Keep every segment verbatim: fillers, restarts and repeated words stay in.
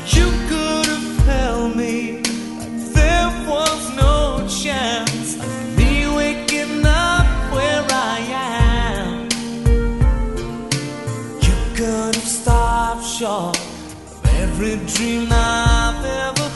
You could have held me like there was no chance of me waking up where I am. You could have stopped short of every dream I've ever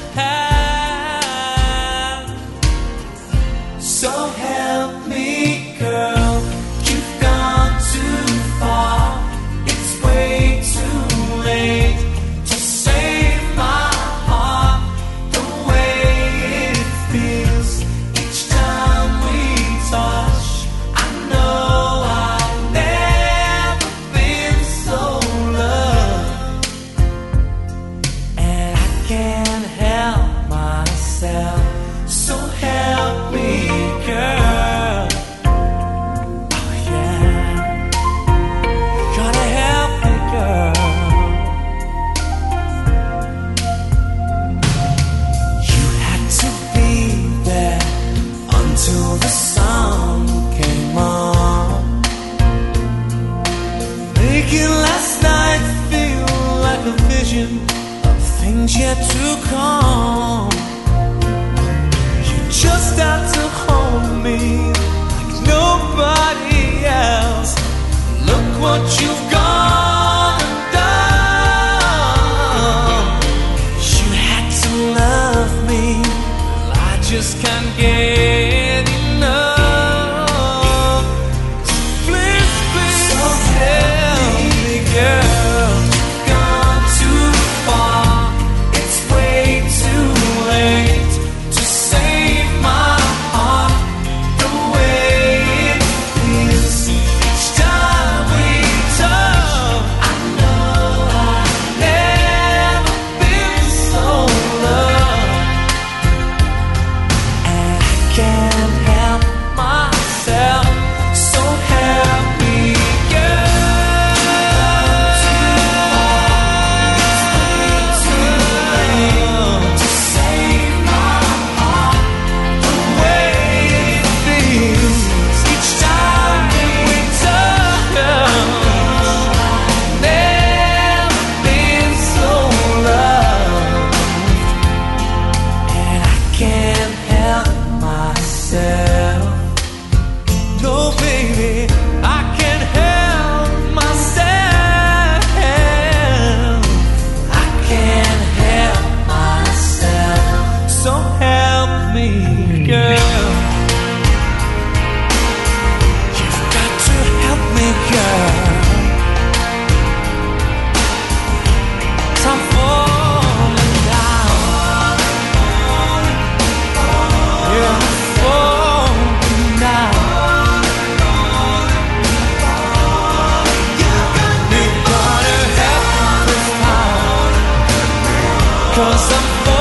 had. So help me, girl, you've gone too far. It's way too late to save my heart. The way it feels each time we touch, I know I've never been so loved. And I can't help myself, so help me, girl. Oh yeah, gotta help me, girl. You had to be there until the sun came on, making last night feel like a vision of things yet to come. You just had to hold me like nobody else. Look what you've gone and done. You had to love me, well, I just can't get enough. Please, please, tell me, girl, you've gone too far. It's way too late to save my heart. The way it feels each time we touch, I know I've never been so loved. And I can't help myself, so help me, girl. To save my heart. The way it feels each time we touch, never been so loved. And I can't help myself. No, baby, I can't help myself. I can't help myself, so help me, girl. You've got to help me, girl. 'Cause I'm falling down. Yeah, I'm falling down. You gotta help me this time, 'cause I'm falling